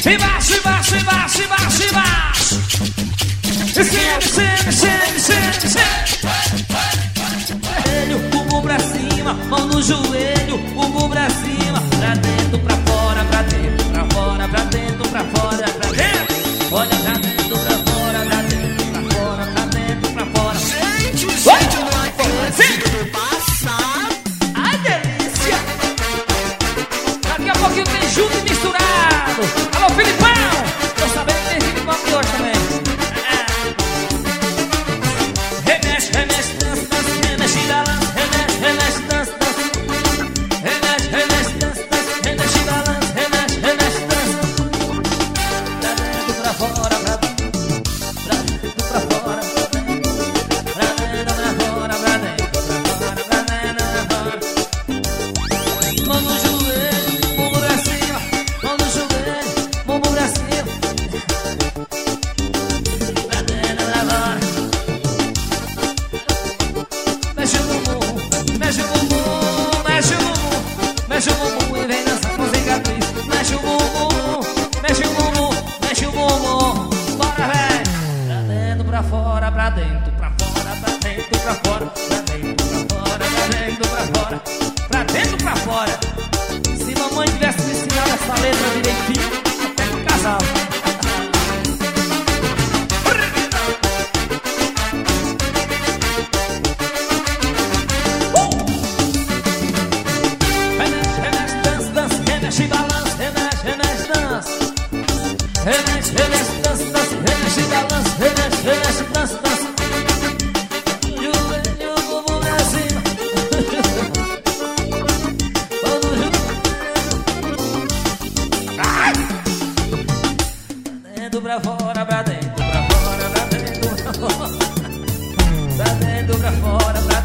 Embaixo, embaixo, embaixo, embaixo, embaixo. Joelho, bumbum pra cima, mão no joelho, bumbum pra cima. Pra dentro, pra fora, pra dentro, pra fora, pra dentro, pra fora, pra dentro. Olha pra dentro, pra fora, pra dentro, pra fora, pra dentro, pra fora. Gente, o sítio não é conhecido passar. Ai, delícia! Daqui a pouquinho tem junto e misturado. Alô, Filipão! Tô sabendo que tem Filipão aqui hoje também. Remexe, remexe, dança, dança, remexe, balança, remexe, remexe, dança, dança. Remexe, remexe, dança, dança, remexe, balança, remexe, remexe, dança. Pra dentro, pra fora, pra dentro, pra fora, pra dentro, pra fora, pra dentro, pra fora. Mão no joelho, bumbum pra cima, mão no joelho, bumbum pra cima. Pra dentro, pra fora. Mexe o bumbum, mexe o bumbum, mexe o bumbum, mexe o bumbum e vem dançar com cicatriz. Mexe o bumbum, mexe o bumbum, mexe o bumbum. Bora, véi! Pra dentro, pra fora, pra dentro, pra fora, pra dentro, pra fora, pra dentro, pra fora, pra dentro, pra fora, pra dentro, pra fora. Se mamãe tivesse me ensinado essa letra direitinho, até que casava. Remexe, remexe, dança, dança, remexe, balança, remexe, remexe, dança. Remexe, remexe, dança, dança, remexe, balança, remexe, remexe, dança, dança. Joelho, bumbum pra cima. Todo joelho. Ai! Pra dentro, pra fora, pra dentro, pra fora, pra dentro, pra fora. Pra dentro, pra fora, pra